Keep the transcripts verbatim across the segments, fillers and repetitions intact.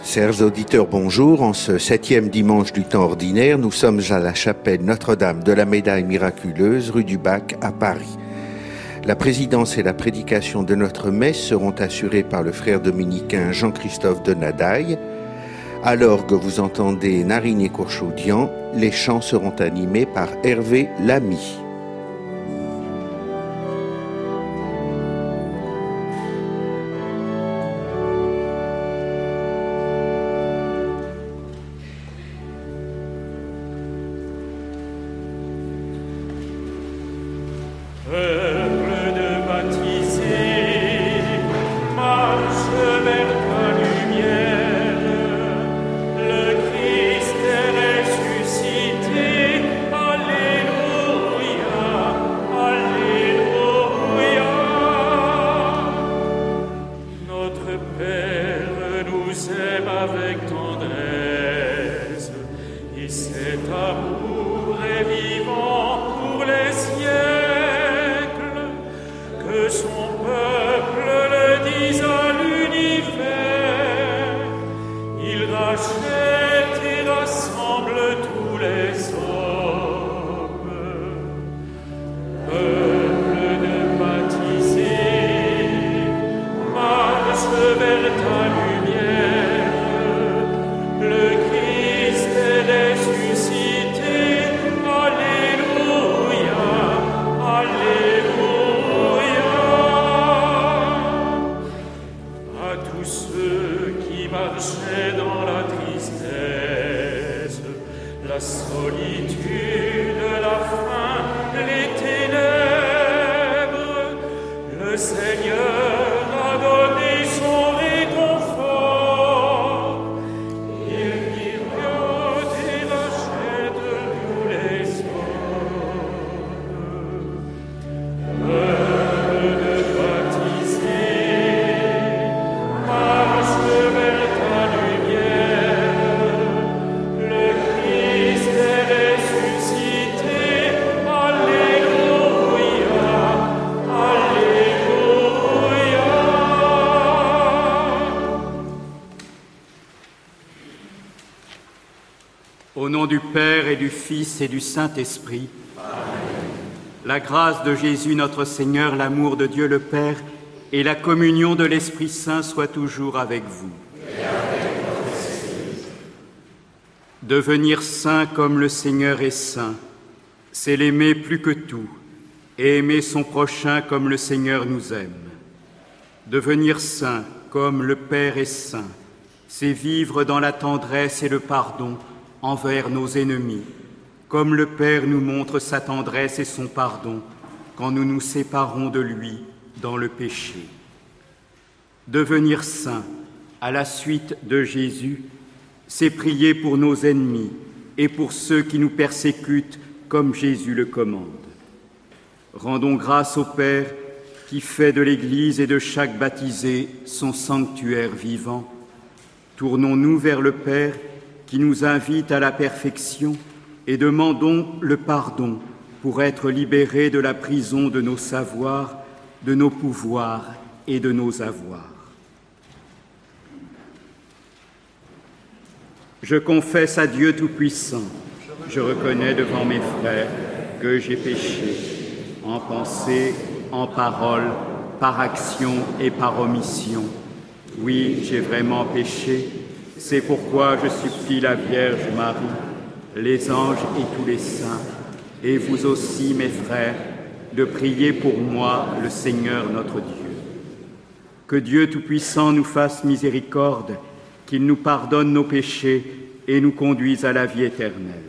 Chers auditeurs, bonjour. En ce septième dimanche du temps ordinaire, nous sommes à la chapelle Notre-Dame de la Médaille Miraculeuse, rue du Bac, à Paris. La présidence et la prédication de notre messe seront assurées par le frère dominicain Jean-Christophe de Nadaille. À l'orgue, vous entendez Narine et Courchaudian. Les chants seront animés par Hervé Lamy. Au nom du Père et du Fils et du Saint-Esprit, la grâce de Jésus notre Seigneur, l'amour de Dieu le Père et la communion de l'Esprit Saint soient toujours avec vous. Et avec votre esprit. Devenir saint comme le Seigneur est saint, c'est l'aimer plus que tout et aimer son prochain comme le Seigneur nous aime. Devenir saint comme le Père est saint, c'est vivre dans la tendresse et le pardon envers nos ennemis, comme le Père nous montre sa tendresse et son pardon quand nous nous séparons de lui dans le péché. Devenir saint, à la suite de Jésus, c'est prier pour nos ennemis et pour ceux qui nous persécutent comme Jésus le commande. Rendons grâce au Père qui fait de l'Église et de chaque baptisé son sanctuaire vivant. Tournons-nous vers le Père qui nous invite à la perfection et demandons le pardon pour être libérés de la prison de nos savoirs, de nos pouvoirs et de nos avoirs. Je confesse à Dieu Tout-Puissant, je reconnais devant mes frères que j'ai péché, en pensée, en parole, par action et par omission. Oui, j'ai vraiment péché. C'est pourquoi je supplie la Vierge Marie, les anges et tous les saints, et vous aussi, mes frères, de prier pour moi, le Seigneur notre Dieu. Que Dieu Tout-Puissant nous fasse miséricorde, qu'il nous pardonne nos péchés et nous conduise à la vie éternelle.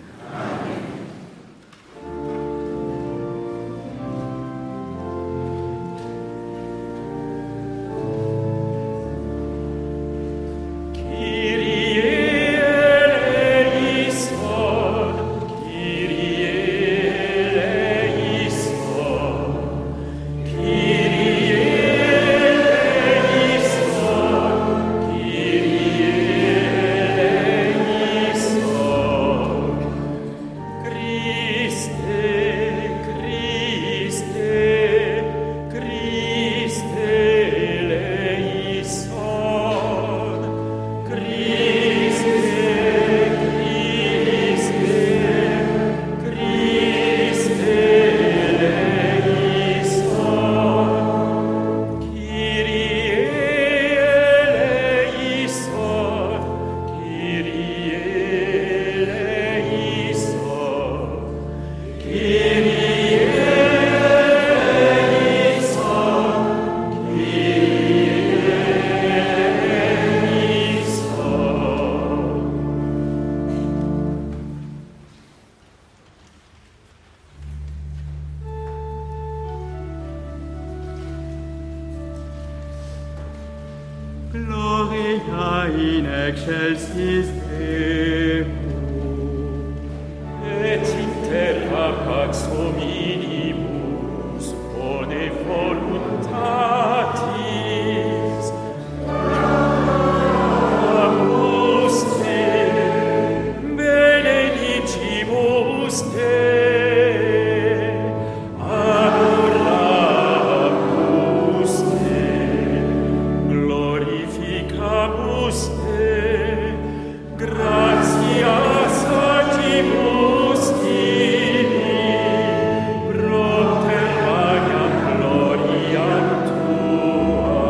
excelsis Deo. Et in terra pax hominibus bone voluntatis amus te benedicimus te adoramus te glorificamus te gratias agimus tibi propter magnam gloriam tua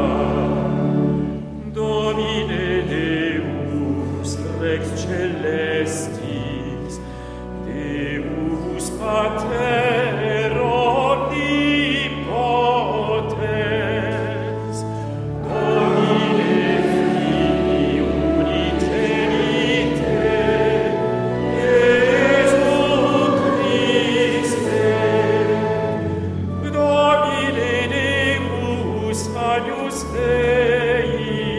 Domine Deus Rex Celestis Deus Pater omnipotens Domine Filii unigenite Iesu Christe Domine Deus Agnus Dei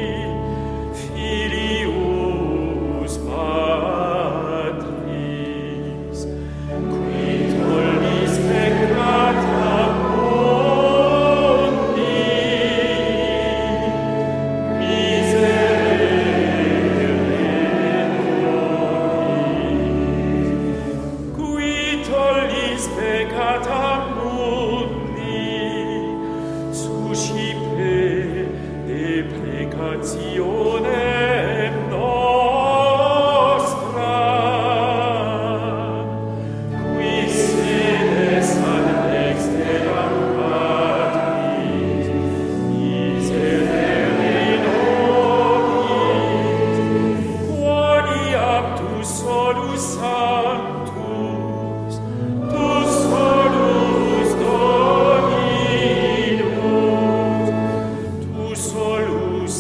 Filius Patris qui tollis peccata mundi miserere nobis qui tollis peccata mundi suscipe deprecationem nostra qui sedes ad exteram Patris miserere nobis quoniam tu solus sanctus tu solus Dominus tu solus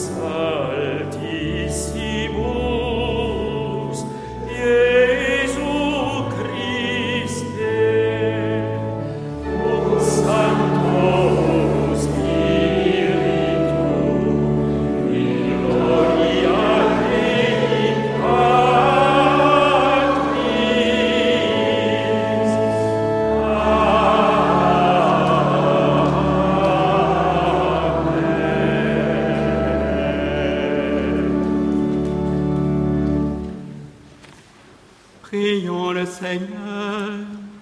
altissimus Iesu Christe cum Sancto Spiritu in gloria Dei Patris Prions le Seigneur.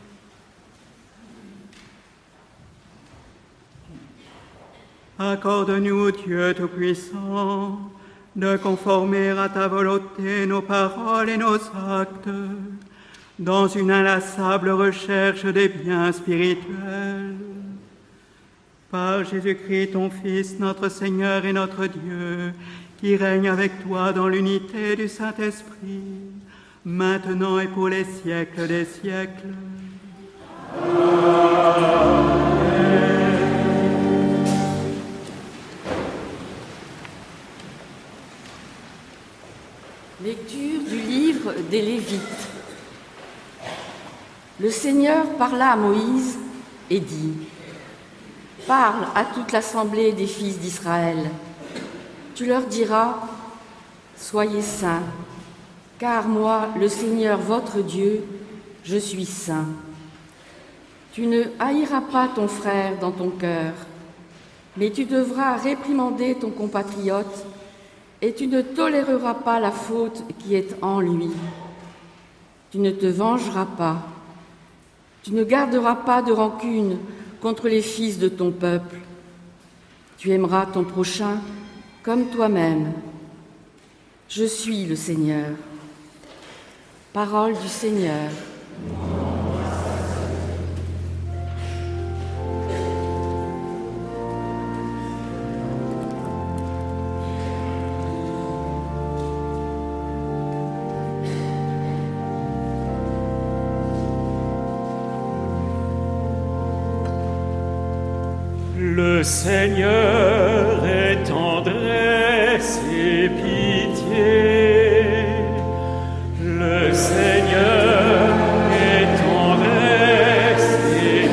Accorde-nous, Dieu Tout-Puissant, de conformer à ta volonté nos paroles et nos actes, dans une inlassable recherche des biens spirituels. Par Jésus-Christ, ton Fils, notre Seigneur et notre Dieu, qui règne avec toi dans l'unité du Saint-Esprit, maintenant et pour les siècles des siècles. Lecture du livre des Lévites. Le Seigneur parla à Moïse et dit : Parle à toute l'assemblée des fils d'Israël. Tu leur diras : Soyez saints, car moi, le Seigneur votre Dieu, je suis saint. Tu ne haïras pas ton frère dans ton cœur, mais tu devras réprimander ton compatriote et tu ne toléreras pas la faute qui est en lui. Tu ne te vengeras pas. Tu ne garderas pas de rancune contre les fils de ton peuple. Tu aimeras ton prochain comme toi-même. Je suis le Seigneur. Parole du Seigneur. Le Seigneur est tendresse et pitié. Le Seigneur est tendresse et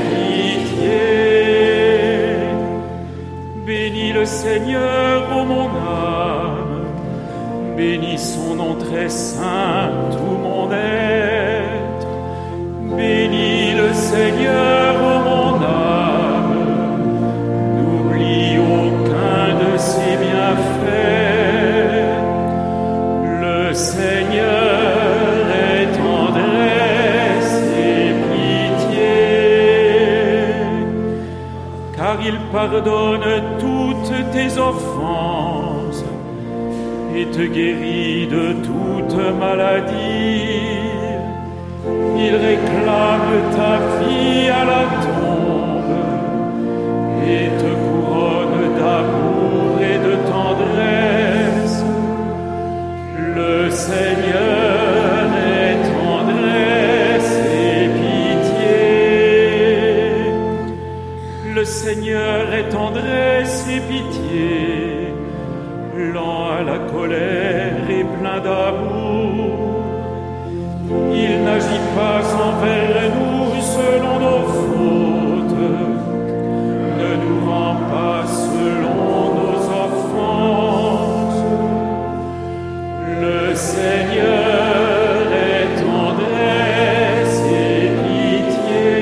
pitié. Bénis le Seigneur, ô mon âme, bénis son nom ton très saint tout mon être. Bénis le Seigneur, ô mon âme, n'oublie aucun de ses bienfaits. Le Seigneur est tendresse et pitié, car il pardonne toutes tes offenses et te guérit de toute maladie. Il réclame ta vie à la tombe et te couronne d'amour et de tendresse. Le Seigneur est tendresse et pitié. Le Seigneur est tendresse et pitié, lent à la colère et plein d'amour. Il n'agit pas envers nous selon nos fautes, ne nous rend pas selon nos offenses. Le Seigneur est tendresse et pitié.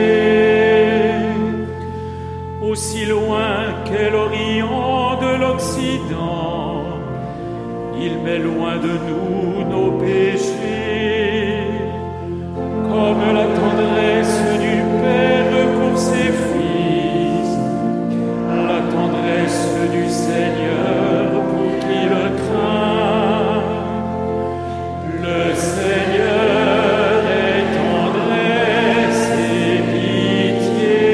Aussi loin qu'est l'Orient de l'Occident, il met loin de nous nos péchés. Comme la tendresse du Père pour ses fils, la tendresse du Seigneur pour qui le craint. Le Seigneur est tendresse et pitié.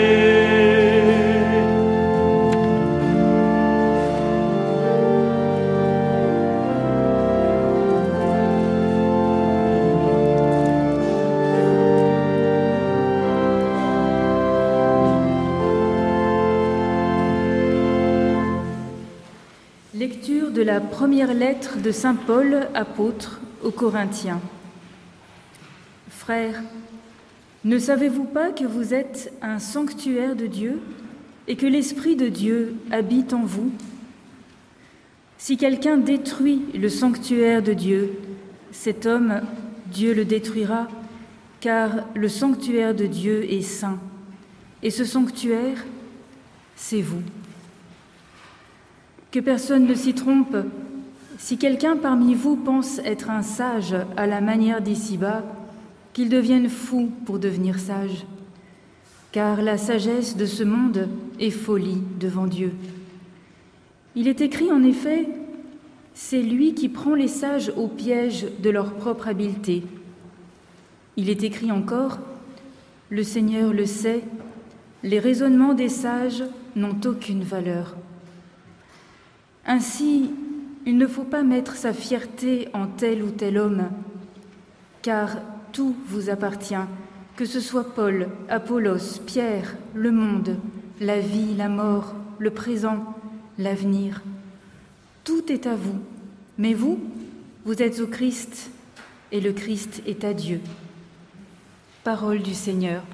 Lecture de la première lettre de saint Paul, apôtre, aux Corinthiens. Frères, ne savez-vous pas que vous êtes un sanctuaire de Dieu et que l'Esprit de Dieu habite en vous? Si quelqu'un détruit le sanctuaire de Dieu, cet homme, Dieu le détruira, car le sanctuaire de Dieu est saint, et ce sanctuaire, c'est vous. Que personne ne s'y trompe. Si quelqu'un parmi vous pense être un sage à la manière d'ici-bas, qu'il devienne fou pour devenir sage. Car la sagesse de ce monde est folie devant Dieu. Il est écrit en effet, « C'est lui qui prend les sages au piège de leur propre habileté. » Il est écrit encore, « Le Seigneur le sait, les raisonnements des sages n'ont aucune valeur. » Ainsi, il ne faut pas mettre sa fierté en tel ou tel homme, car tout vous appartient, que ce soit Paul, Apollos, Pierre, le monde, la vie, la mort, le présent, l'avenir. Tout est à vous, mais vous, vous êtes au Christ, et le Christ est à Dieu. Parole du Seigneur.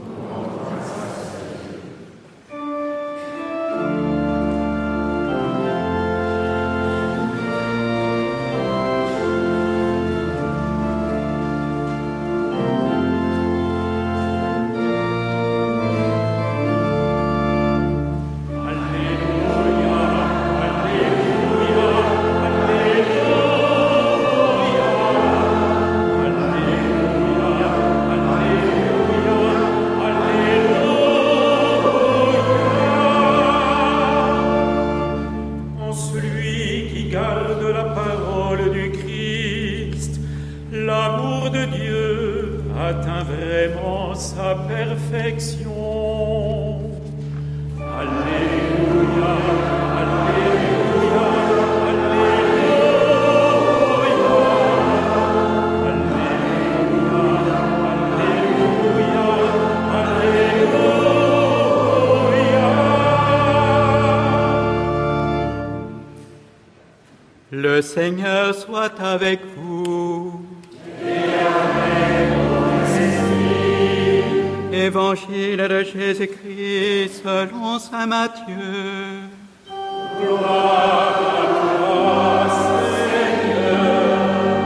Le Seigneur soit avec vous. Et avec ton esprit. Évangile de Jésus-Christ selon saint Matthieu. Gloire à toi, Seigneur.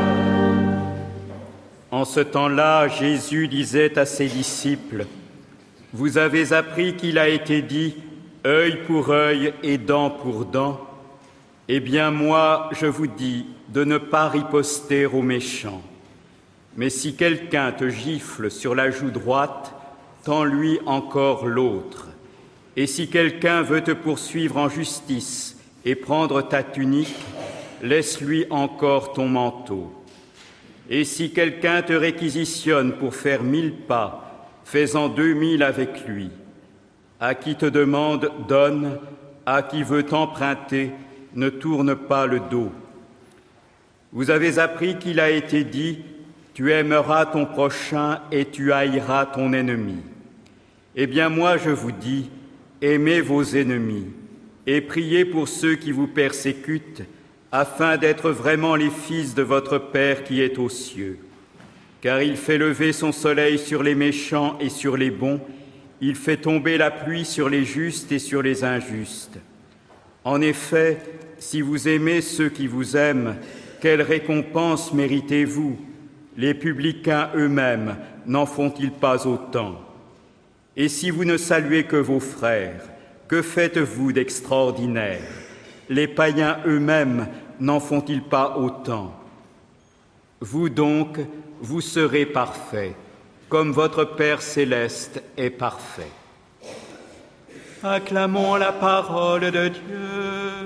En ce temps-là, Jésus disait à ses disciples, « Vous avez appris qu'il a été dit « œil pour œil et dent pour dent ». Eh bien moi, je vous dis de ne pas riposter aux méchants. Mais si quelqu'un te gifle sur la joue droite, tends-lui encore l'autre. Et si quelqu'un veut te poursuivre en justice et prendre ta tunique, laisse-lui encore ton manteau. Et si quelqu'un te réquisitionne pour faire mille pas, fais-en deux mille avec lui. À qui te demande, donne, à qui veut t'emprunter, ne tourne pas le dos. Vous avez appris qu'il a été dit, tu aimeras ton prochain et tu haïras ton ennemi. Eh bien moi je vous dis, aimez vos ennemis et priez pour ceux qui vous persécutent, afin d'être vraiment les fils de votre Père qui est aux cieux. Car il fait lever son soleil sur les méchants et sur les bons, il fait tomber la pluie sur les justes et sur les injustes. En effet, si vous aimez ceux qui vous aiment, quelle récompense méritez-vous? Les publicains eux-mêmes n'en font-ils pas autant? Et si vous ne saluez que vos frères, que faites-vous d'extraordinaire? Les païens eux-mêmes n'en font-ils pas autant? Vous donc, vous serez parfaits, comme votre Père céleste est parfait. Acclamons la parole de Dieu.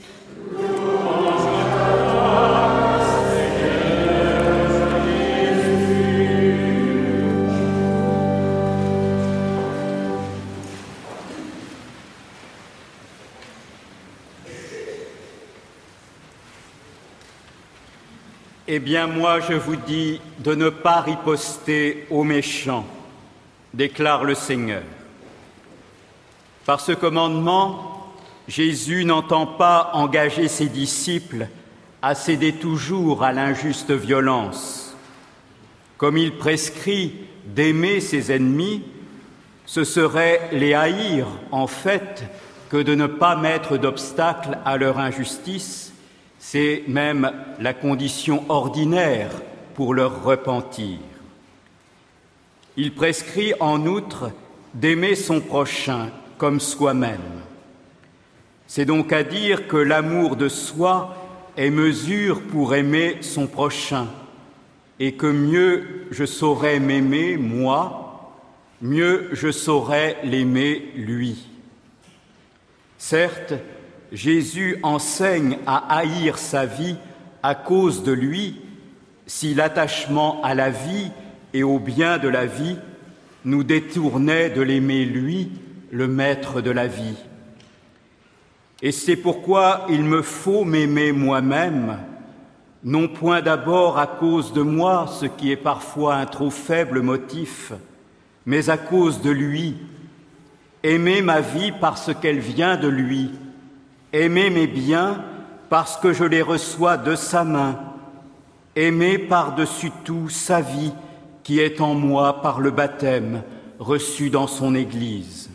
Eh bien, moi, je vous dis de ne pas riposter aux méchants, déclare le Seigneur. Par ce commandement, Jésus n'entend pas engager ses disciples à céder toujours à l'injuste violence. Comme il prescrit d'aimer ses ennemis, ce serait les haïr, en fait, que de ne pas mettre d'obstacle à leur injustice. C'est même la condition ordinaire pour leur repentir. Il prescrit en outre d'aimer son prochain comme soi-même. C'est donc à dire que l'amour de soi est mesure pour aimer son prochain et que mieux je saurais m'aimer, moi, mieux je saurais l'aimer, lui. Certes, Jésus enseigne à haïr sa vie à cause de lui, si l'attachement à la vie et au bien de la vie nous détournait de l'aimer lui, le maître de la vie. Et c'est pourquoi il me faut m'aimer moi-même, non point d'abord à cause de moi, ce qui est parfois un trop faible motif, mais à cause de lui, aimer ma vie parce qu'elle vient de lui, aimer mes biens parce que je les reçois de sa main, aimer par-dessus tout sa vie qui est en moi par le baptême reçu dans son Église.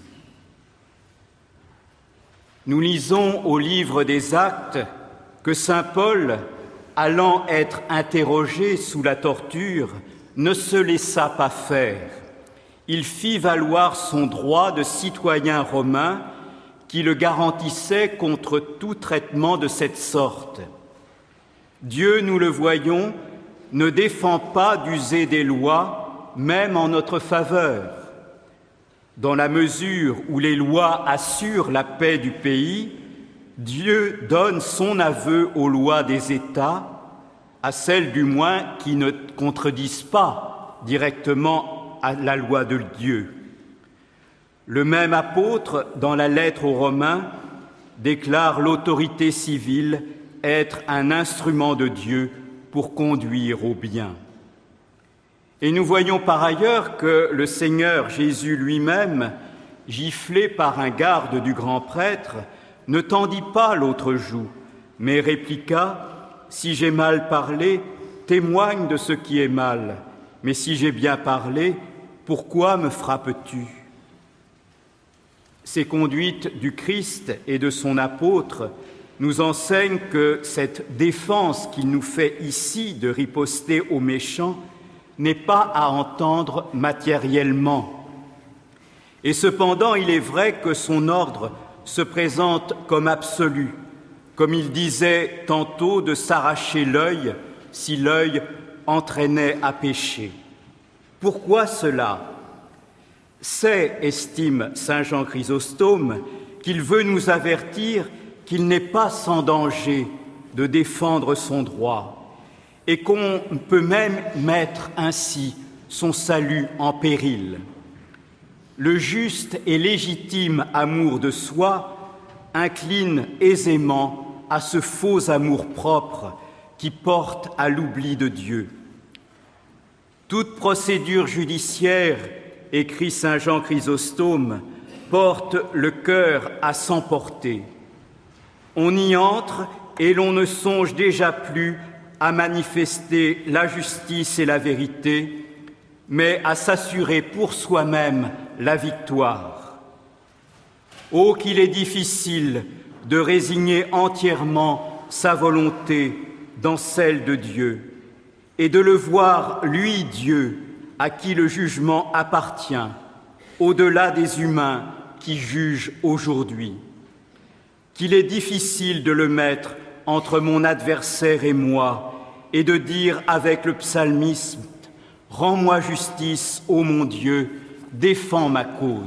Nous lisons au livre des Actes que saint Paul, allant être interrogé sous la torture, ne se laissa pas faire. Il fit valoir son droit de citoyen romain qui le garantissait contre tout traitement de cette sorte. Dieu, nous le voyons, ne défend pas d'user des lois, même en notre faveur. Dans la mesure où les lois assurent la paix du pays, Dieu donne son aveu aux lois des États, à celles du moins qui ne contredisent pas directement à la loi de Dieu. Le même apôtre, dans la lettre aux Romains, déclare l'autorité civile être un instrument de Dieu pour conduire au bien. Et nous voyons par ailleurs que le Seigneur Jésus lui-même, giflé par un garde du grand prêtre, ne tendit pas l'autre joue, mais répliqua « Si j'ai mal parlé, témoigne de ce qui est mal, mais si j'ai bien parlé, pourquoi me frappes-tu » Ces conduites du Christ et de son apôtre nous enseignent que cette défense qu'il nous fait ici de riposter aux méchants n'est pas à entendre matériellement. Et cependant, il est vrai que son ordre se présente comme absolu, comme il disait tantôt de s'arracher l'œil si l'œil entraînait à pécher. Pourquoi cela? C'est, estime saint Jean Chrysostome, qu'il veut nous avertir qu'il n'est pas sans danger de défendre son droit et qu'on peut même mettre ainsi son salut en péril. Le juste et légitime amour de soi incline aisément à ce faux amour-propre qui porte à l'oubli de Dieu. Toute procédure judiciaire, écrit saint Jean Chrysostome, porte le cœur à s'emporter. On y entre et l'on ne songe déjà plus à manifester la justice et la vérité, mais à s'assurer pour soi-même la victoire. Oh, qu'il est difficile de résigner entièrement sa volonté dans celle de Dieu et de le voir, lui, Dieu, à qui le jugement appartient, au-delà des humains qui jugent aujourd'hui. Qu'il est difficile de le mettre entre mon adversaire et moi et de dire avec le psalmiste « Rends-moi justice, ô mon Dieu, défends ma cause ».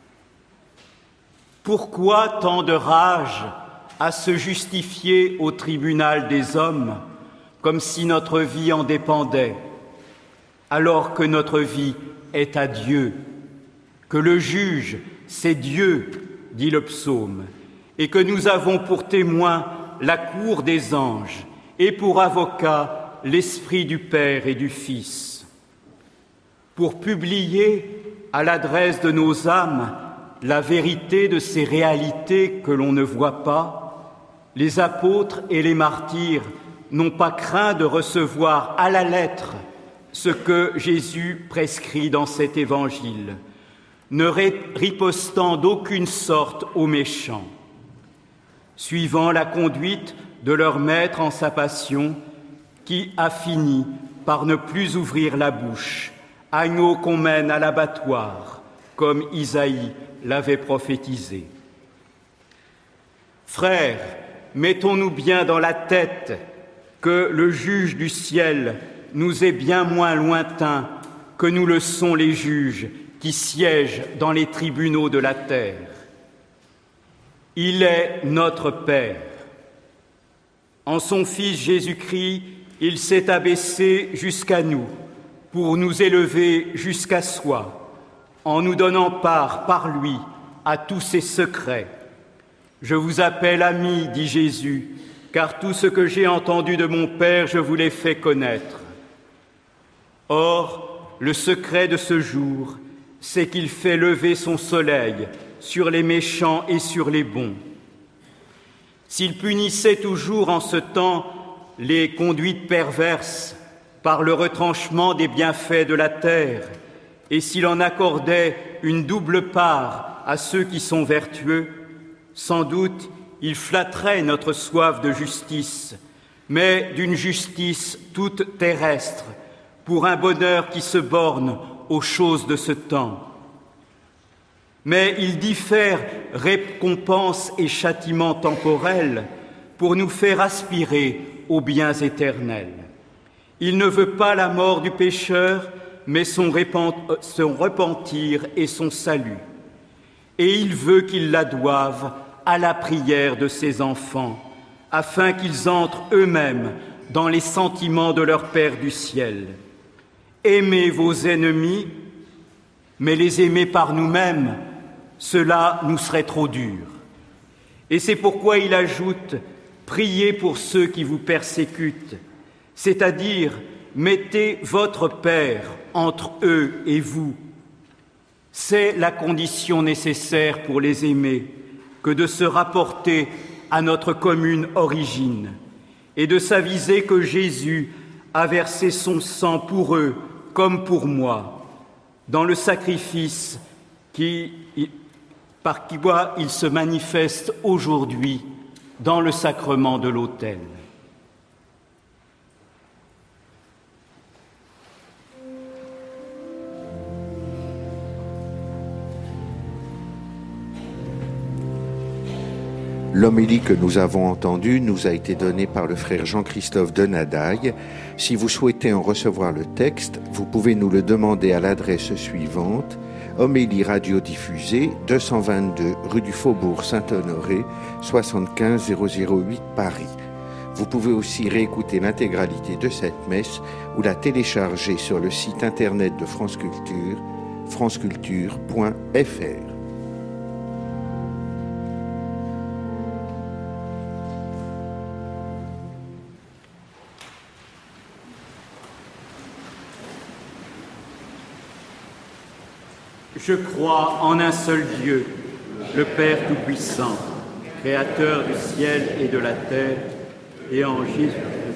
Pourquoi tant de rage à se justifier au tribunal des hommes comme si notre vie en dépendait, alors que notre vie est à Dieu, que le juge, c'est Dieu, dit le psaume, et que nous avons pour témoin la cour des anges et pour avocat l'Esprit du Père et du Fils. Pour publier à l'adresse de nos âmes la vérité de ces réalités que l'on ne voit pas, les apôtres et les martyrs n'ont pas craint de recevoir à la lettre ce que Jésus prescrit dans cet évangile, ne ripostant d'aucune sorte aux méchants. Suivant la conduite de leur maître en sa passion, qui a fini par ne plus ouvrir la bouche, agneau qu'on mène à l'abattoir, comme Isaïe l'avait prophétisé. Frères, mettons-nous bien dans la tête que le juge du ciel nous est bien moins lointain que nous le sont les juges qui siègent dans les tribunaux de la terre. Il est notre Père. En son Fils Jésus-Christ, il s'est abaissé jusqu'à nous pour nous élever jusqu'à soi, en nous donnant part par lui à tous ses secrets. Je vous appelle amis, dit Jésus, car tout ce que j'ai entendu de mon Père, je vous l'ai fait connaître. Or, le secret de ce jour, c'est qu'il fait lever son soleil sur les méchants et sur les bons. S'il punissait toujours en ce temps les conduites perverses par le retranchement des bienfaits de la terre, et s'il en accordait une double part à ceux qui sont vertueux, sans doute il flatterait notre soif de justice, mais d'une justice toute terrestre, pour un bonheur qui se borne aux choses de ce temps. Mais il diffère récompense et châtiment temporels pour nous faire aspirer aux biens éternels. Il ne veut pas la mort du pécheur, mais son repentir et son salut. Et il veut qu'ils la doivent à la prière de ses enfants, afin qu'ils entrent eux-mêmes dans les sentiments de leur Père du ciel. Aimez vos ennemis, mais les aimer par nous-mêmes, cela nous serait trop dur. Et c'est pourquoi il ajoute « Priez pour ceux qui vous persécutent », c'est-à-dire « Mettez votre Père entre eux et vous ». C'est la condition nécessaire pour les aimer que de se rapporter à notre commune origine et de s'aviser que Jésus a versé son sang pour eux comme pour moi, dans le sacrifice qui, par qui il se manifeste aujourd'hui dans le sacrement de l'autel. L'homélie que nous avons entendue nous a été donnée par le frère Jean-Christophe Denadaille. Si vous souhaitez en recevoir le texte, vous pouvez nous le demander à l'adresse suivante: Homélie radiodiffusée, deux cent vingt-deux rue du Faubourg Saint-Honoré, soixante-quinze zéro zéro huit Paris. Vous pouvez aussi réécouter l'intégralité de cette messe ou la télécharger sur le site internet de France Culture, franceculture point f r. Je crois en un seul Dieu, le Père Tout-Puissant, Créateur du ciel et de la terre, et en Jésus.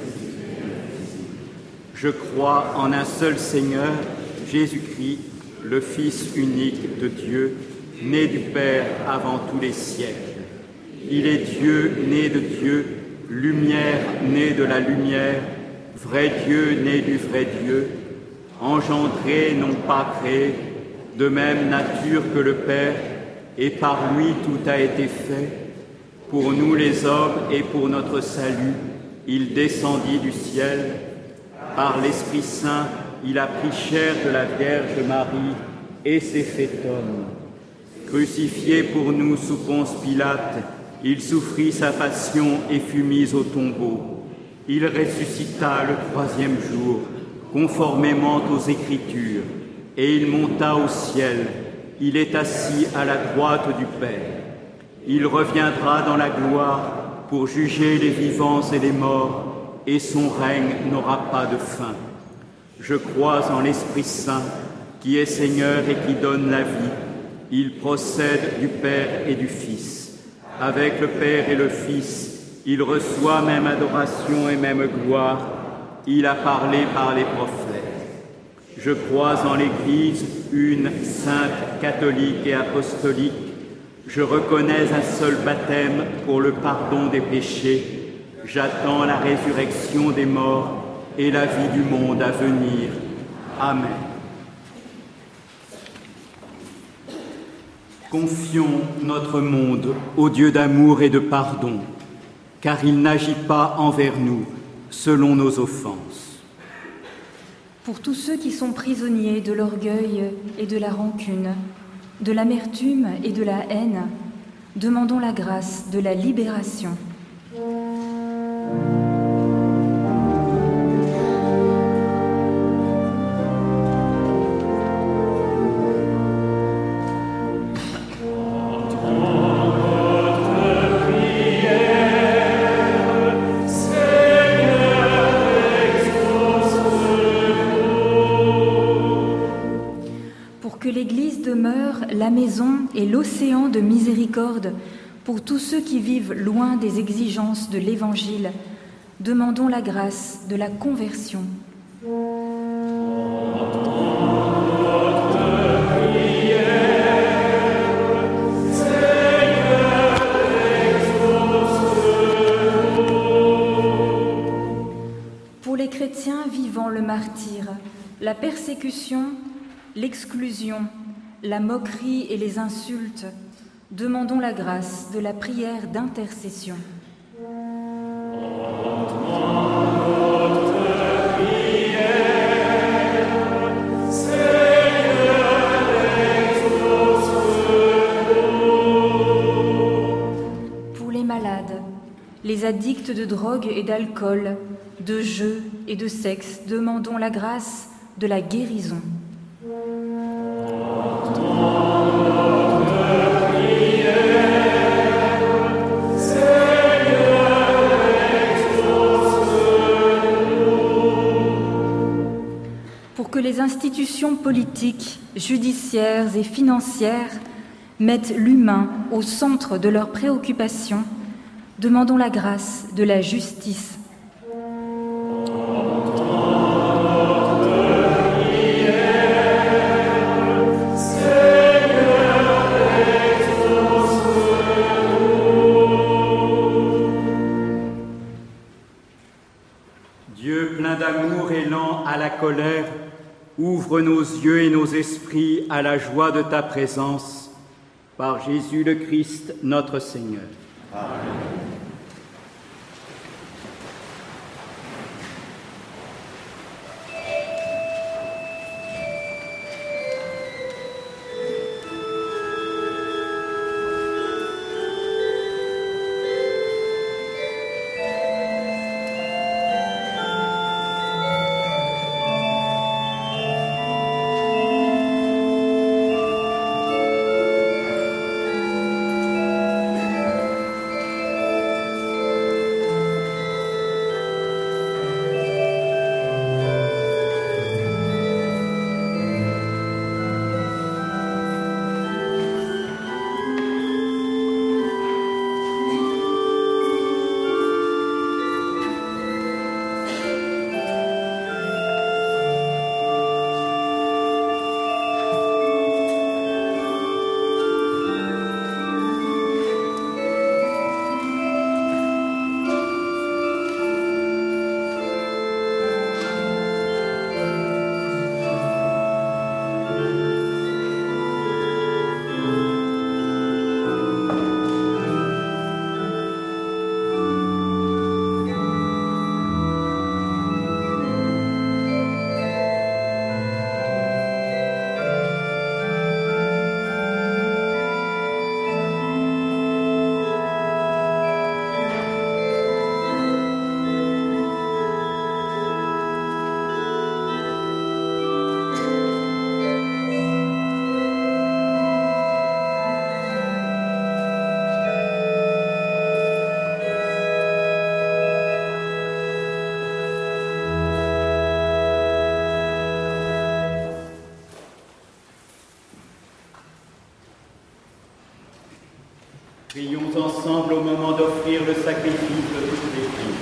Je crois en un seul Seigneur, Jésus-Christ, le Fils unique de Dieu, né du Père avant tous les siècles. Il est Dieu, né de Dieu, lumière, né de la lumière, vrai Dieu, né du vrai Dieu, engendré, non pas créé, de même nature que le Père, et par lui tout a été fait. Pour nous les hommes et pour notre salut, il descendit du ciel. Par l'Esprit Saint, il a pris chair de la Vierge Marie et s'est fait homme. Crucifié pour nous sous Ponce Pilate, il souffrit sa passion et fut mis au tombeau. Il ressuscita le troisième jour, conformément aux Écritures, et il monta au ciel. Il est assis à la droite du Père. Il reviendra dans la gloire pour juger les vivants et les morts, et son règne n'aura pas de fin. Je crois en l'Esprit Saint, qui est Seigneur et qui donne la vie. Il procède du Père et du Fils. Avec le Père et le Fils, il reçoit même adoration et même gloire. Il a parlé par les prophètes. Je crois en l'Église, une, sainte, catholique et apostolique. Je reconnais un seul baptême pour le pardon des péchés. J'attends la résurrection des morts et la vie du monde à venir. Amen. Confions notre monde au Dieu d'amour et de pardon, car il n'agit pas envers nous selon nos offenses. Pour tous ceux qui sont prisonniers de l'orgueil et de la rancune, de l'amertume et de la haine, demandons la grâce de la libération. La maison et l'océan de miséricorde pour tous ceux qui vivent loin des exigences de l'Évangile, demandons la grâce de la conversion. Pour les chrétiens vivant le martyre, la persécution, l'exclusion, la moquerie et les insultes, demandons la grâce de la prière d'intercession. Pour les malades, les addicts de drogue et d'alcool, de jeux et de sexe, demandons la grâce de la guérison. Que les institutions politiques, judiciaires et financières mettent l'humain au centre de leurs préoccupations, demandons la grâce de la justice. Dieu plein d'amour et lent à la colère, ouvre nos yeux et nos esprits à la joie de ta présence, par Jésus le Christ, notre Seigneur. Prions ensemble au moment d'offrir le sacrifice de toutes les vies.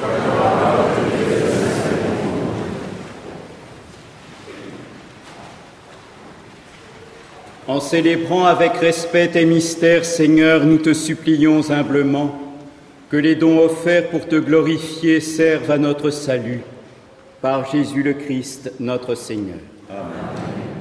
En célébrant avec respect tes mystères, Seigneur, nous te supplions humblement que les dons offerts pour te glorifier servent à notre salut. Par Jésus le Christ, notre Seigneur. Amen.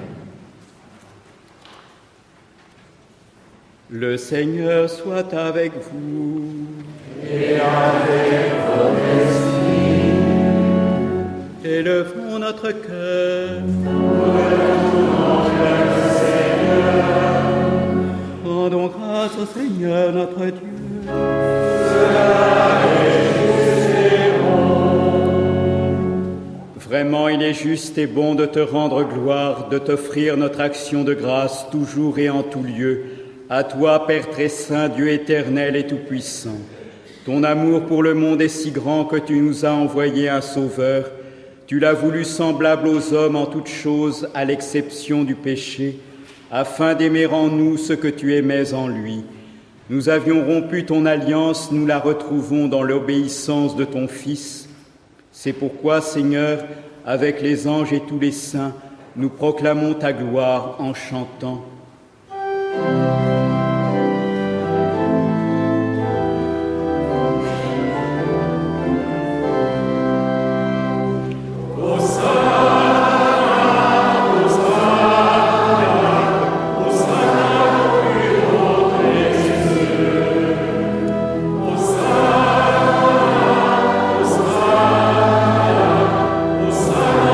Le Seigneur soit avec vous. Et avec votre esprit. Élevons notre cœur. Nous retournons vers le Seigneur. Rendons grâce au Seigneur notre Dieu. Cela est juste et bon. Vraiment, il est juste et bon de te rendre gloire, de t'offrir notre action de grâce toujours et en tout lieu. À toi, Père très saint, Dieu éternel et tout-puissant, ton amour pour le monde est si grand que tu nous as envoyé un Sauveur. Tu l'as voulu semblable aux hommes en toutes choses, à l'exception du péché, afin d'aimer en nous ce que tu aimais en lui. Nous avions rompu ton alliance, nous la retrouvons dans l'obéissance de ton Fils. C'est pourquoi, Seigneur, avec les anges et tous les saints, nous proclamons ta gloire en chantant.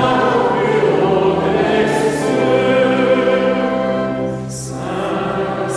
Saint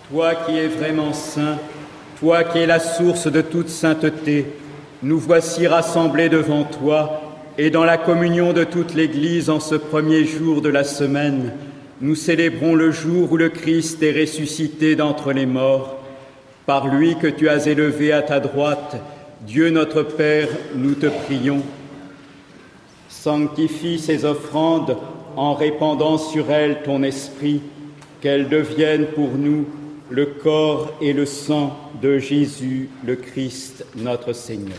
Toi qui es vraiment saint, toi qui es la source de toute sainteté, nous voici rassemblés devant toi, et dans la communion de toute l'Église en ce premier jour de la semaine, nous célébrons le jour où le Christ est ressuscité d'entre les morts. Par lui que tu as élevé à ta droite, Dieu notre Père, nous te prions. Sanctifie ces offrandes en répandant sur elles ton esprit, qu'elles deviennent pour nous le corps et le sang de Jésus, le Christ, notre Seigneur.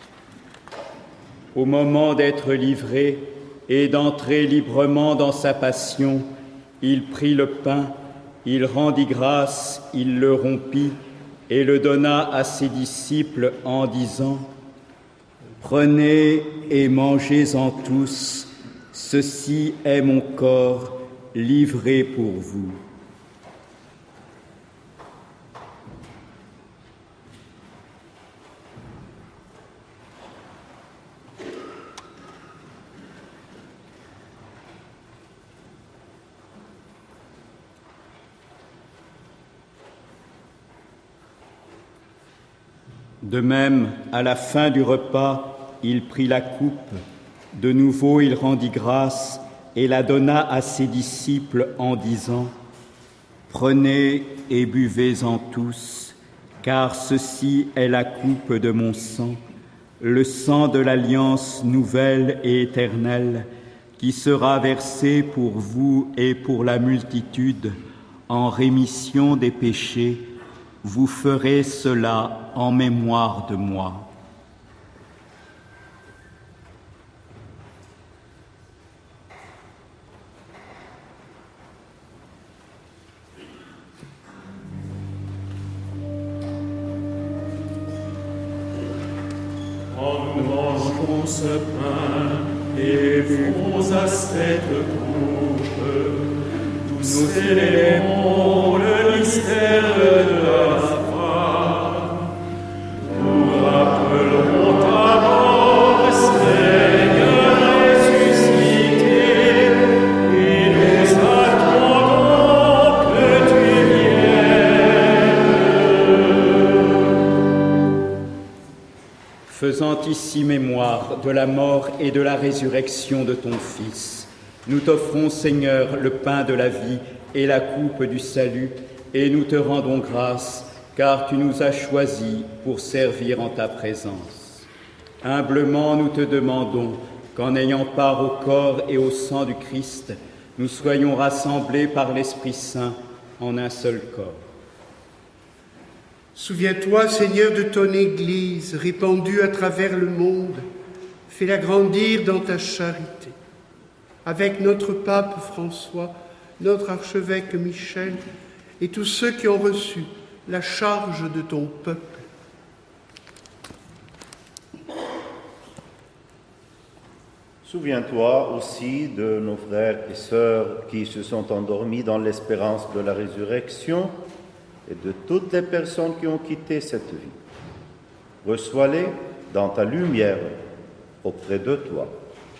Au moment d'être livré et d'entrer librement dans sa passion, il prit le pain, il rendit grâce, il le rompit et le donna à ses disciples en disant : « Prenez et mangez-en tous, ceci est mon corps livré pour vous. » De même, à la fin du repas, il prit la coupe. De nouveau, il rendit grâce et la donna à ses disciples en disant : « Prenez et buvez-en tous, car ceci est la coupe de mon sang, le sang de l'alliance nouvelle et éternelle, qui sera versé pour vous et pour la multitude en rémission des péchés. Vous ferez cela en mémoire de moi. » Quand nous mangerons ce pain et buvons à cette coupe, nous célébrons le mystère de la foi. Nous rappelons ta mort, Seigneur ressuscité, et nous attendons que tu viennes. Faisant ici mémoire de la mort et de la résurrection de ton Fils, nous t'offrons, Seigneur, le pain de la vie et la coupe du salut, et nous te rendons grâce, car tu nous as choisis pour servir en ta présence. Humblement, nous te demandons qu'en ayant part au corps et au sang du Christ, nous soyons rassemblés par l'Esprit Saint en un seul corps. Souviens-toi, Seigneur, de ton Église répandue à travers le monde. Fais-la grandir dans ta charité. Avec notre pape François, notre archevêque Michel et tous ceux qui ont reçu la charge de ton peuple. Souviens-toi aussi de nos frères et sœurs qui se sont endormis dans l'espérance de la résurrection et de toutes les personnes qui ont quitté cette vie. Reçois-les dans ta lumière auprès de toi.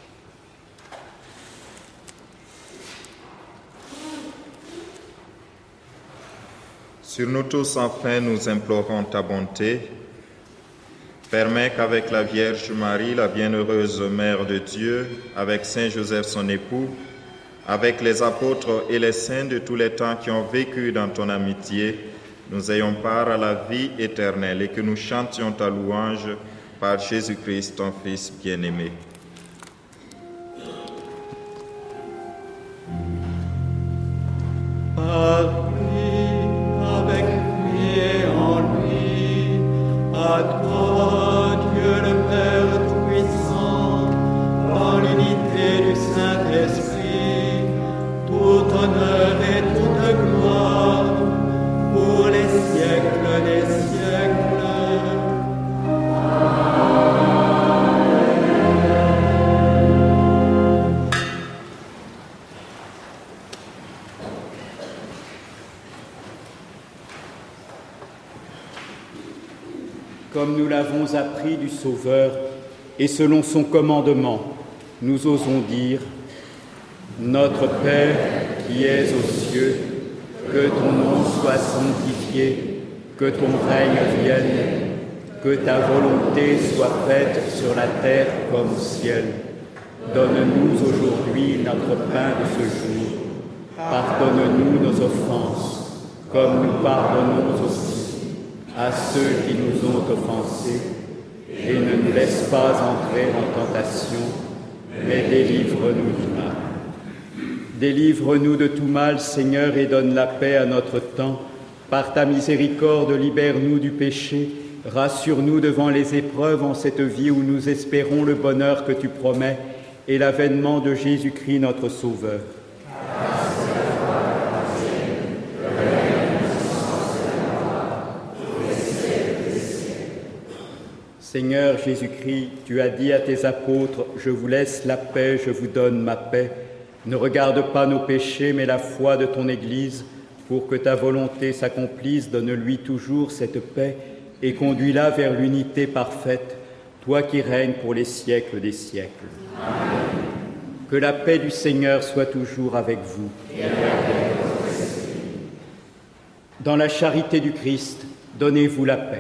Sur nous tous, enfin, nous implorons ta bonté. Permets qu'avec la Vierge Marie, la bienheureuse Mère de Dieu, avec Saint Joseph son époux, avec les apôtres et les saints de tous les temps qui ont vécu dans ton amitié, nous ayons part à la vie éternelle et que nous chantions ta louange par Jésus-Christ, ton Fils bien-aimé. Par lui, avec lui et en lui, à toi, Dieu le Père Tout-Puissant, dans l'unité du Saint-Esprit, tout honneur et toute gloire, pour les siècles des siècles. Comme nous l'avons appris du Sauveur, et selon son commandement, nous osons dire : Notre Père qui es aux cieux, Que ton nom soit sanctifié, que ton règne vienne, que ta volonté soit faite sur la terre comme au ciel. Donne-nous aujourd'hui notre pain de ce jour. Pardonne-nous nos offenses, comme nous pardonnons aussi à ceux qui nous ont offensés. Et ne nous laisse pas entrer en tentation, mais délivre-nous du mal. Délivre-nous de tout mal, Seigneur, et donne la paix à notre temps. Par ta miséricorde, libère-nous du péché. Rassure-nous devant les épreuves en cette vie où nous espérons le bonheur que tu promets et l'avènement de Jésus-Christ, notre Sauveur. Seigneur Jésus-Christ, tu as dit à tes apôtres, « Je vous laisse la paix, je vous donne ma paix. Ne regarde pas nos péchés, mais la foi de ton Église. Pour que ta volonté s'accomplisse, donne-lui toujours cette paix et conduis-la vers l'unité parfaite, toi qui règnes pour les siècles des siècles. Amen. Que la paix du Seigneur soit toujours avec vous. Dans la charité du Christ, donnez-vous la paix.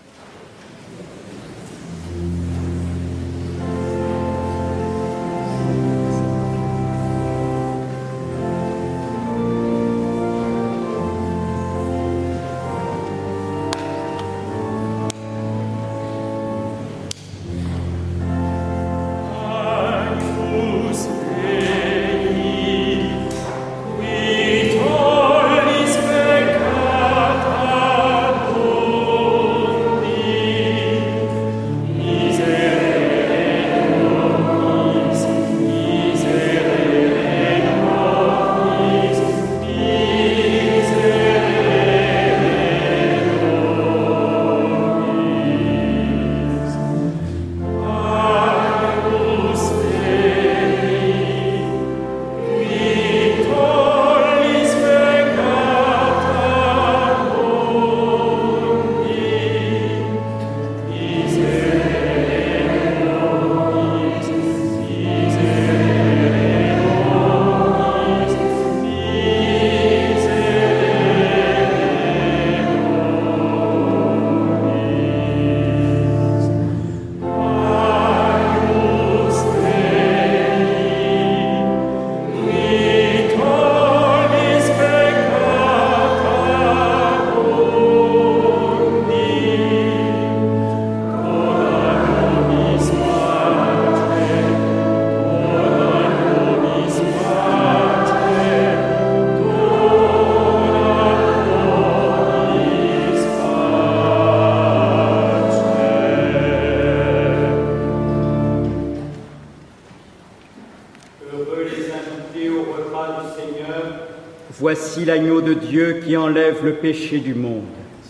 Voici l'agneau de Dieu qui enlève le péché du monde.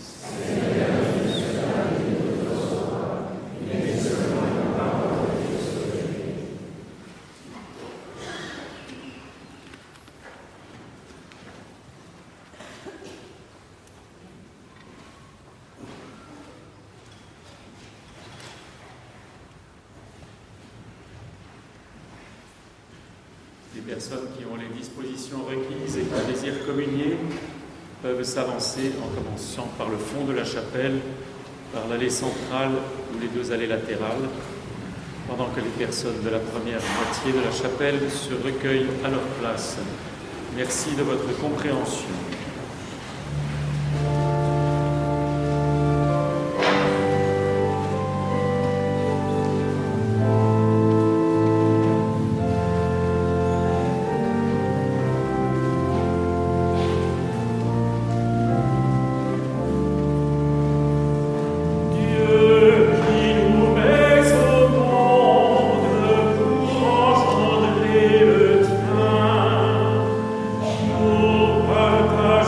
Les personnes qui ont les dispositions requises et qui désirent communier peuvent s'avancer en commençant par le fond de la chapelle, par l'allée centrale ou les deux allées latérales, pendant que les personnes de la première moitié de la chapelle se recueillent à leur place. Merci de votre compréhension. Thank you.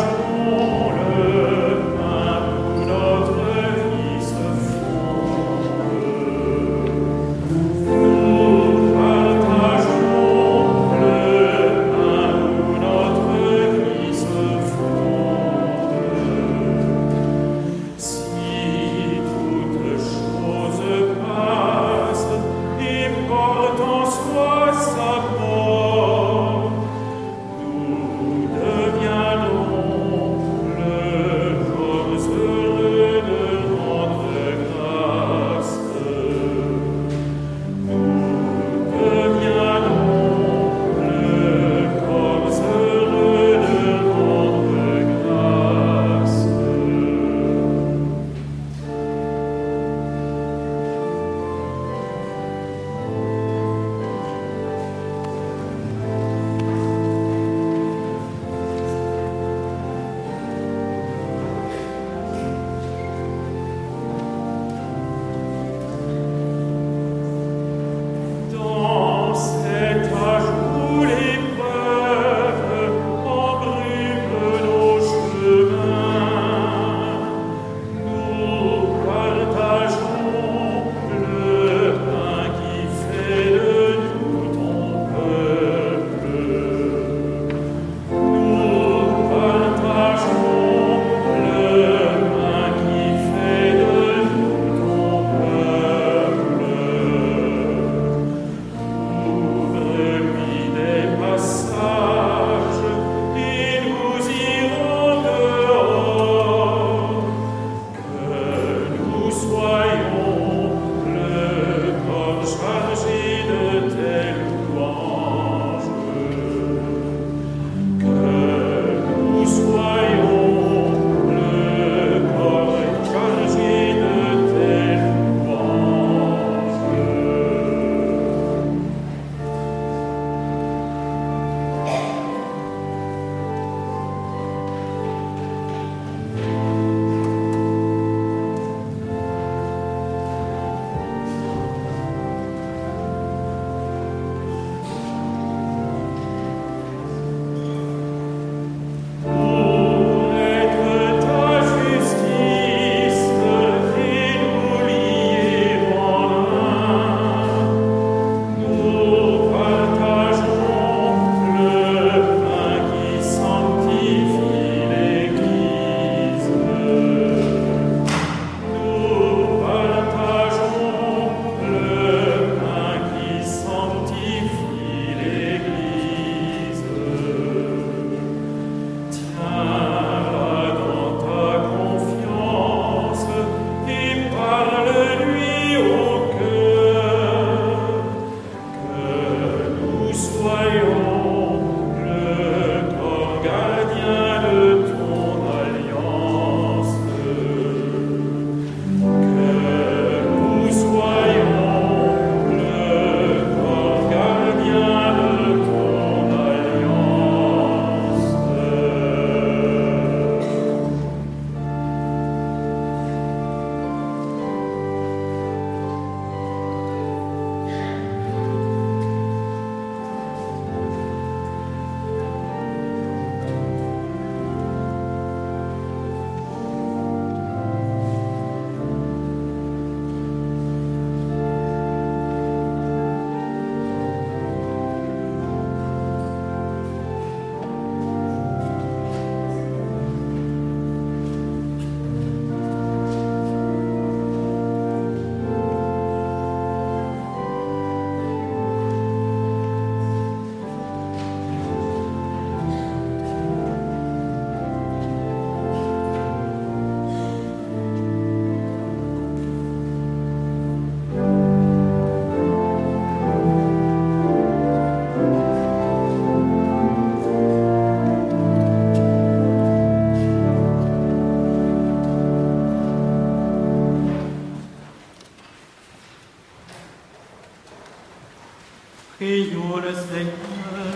Prions le Seigneur.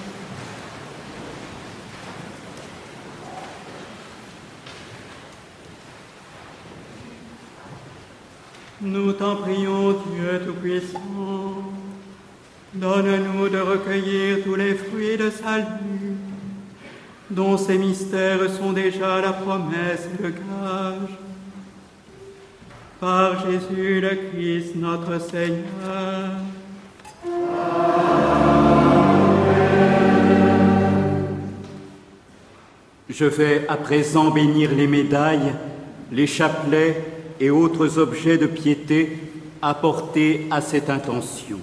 Nous t'en prions, Dieu Tout-Puissant. Donne-nous de recueillir tous les fruits de salut, dont ces mystères sont déjà la promesse et le gage. Par Jésus le Christ, notre Seigneur. Je vais à présent bénir les médailles, les chapelets et autres objets de piété apportés à cette intention.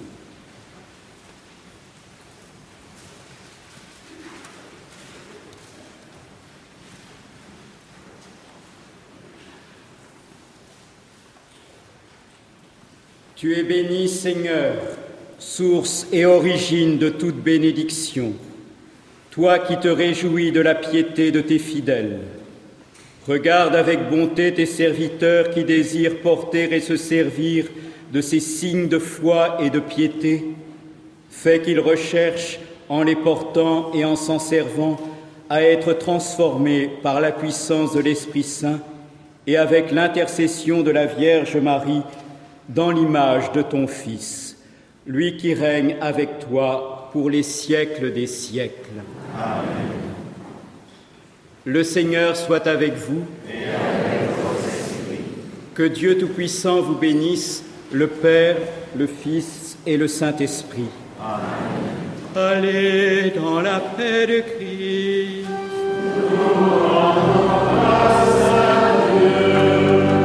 Tu es béni, Seigneur, source et origine de toute bénédiction, toi qui te réjouis de la piété de tes fidèles. Regarde avec bonté tes serviteurs qui désirent porter et se servir de ces signes de foi et de piété. Fais qu'ils recherchent, en les portant et en s'en servant, à être transformés par la puissance de l'Esprit Saint et avec l'intercession de la Vierge Marie, dans l'image de ton Fils, lui qui règne avec toi pour les siècles des siècles. Amen. Le Seigneur soit avec vous. Et avec votre esprit. Que Dieu Tout-Puissant vous bénisse, le Père, le Fils et le Saint-Esprit. Amen. Allez dans la paix de Christ. Nous rendons grâce à Dieu.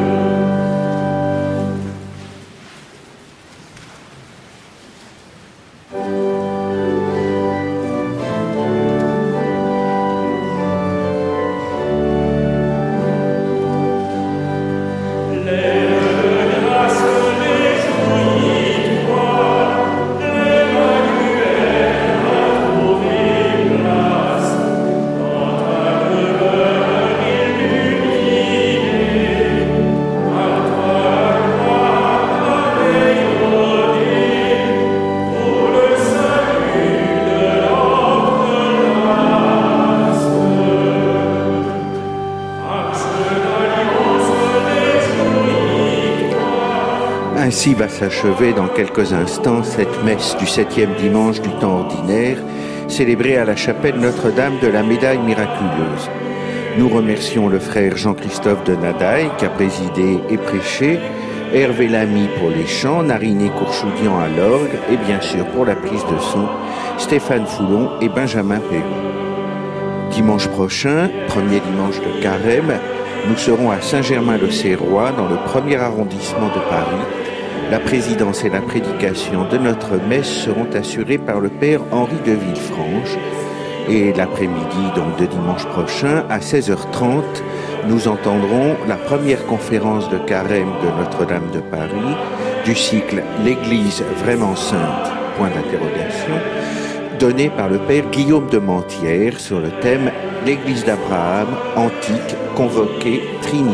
Ainsi va s'achever dans quelques instants cette messe du septième dimanche du temps ordinaire, célébrée à la chapelle Notre-Dame de la Médaille miraculeuse. Nous remercions le frère Jean-Christophe de Nadaille qui a présidé et prêché, Hervé Lamy pour les chants, Nariné Courchoudian à l'orgue et bien sûr pour la prise de son, Stéphane Foulon et Benjamin Perron. Dimanche prochain, premier dimanche de Carême, nous serons à Saint-Germain-le-Serrois dans le premier arrondissement de Paris. La présidence et la prédication de notre messe seront assurées par le Père Henri de Villefranche. Et l'après-midi, donc de dimanche prochain, à seize heures trente, nous entendrons la première conférence de Carême de Notre-Dame de Paris, du cycle « L'Église vraiment sainte ?» point d'interrogation, donné par le Père Guillaume de Mentières sur le thème « L'Église d'Abraham, antique, convoquée, trinitaire ».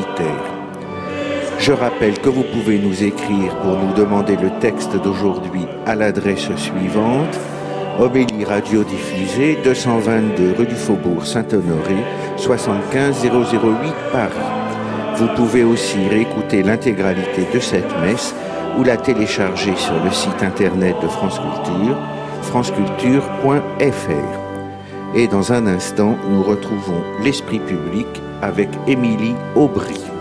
Je rappelle que vous pouvez nous écrire pour nous demander le texte d'aujourd'hui à l'adresse suivante: Obélie Radio diffusée, deux cent vingt-deux rue du Faubourg Saint-Honoré, soixante-quinze zéro zéro huit Paris. Vous pouvez aussi réécouter l'intégralité de cette messe ou la télécharger sur le site internet de France Culture, franceculture point f r. Et dans un instant, nous retrouvons l'Esprit public avec Émilie Aubry.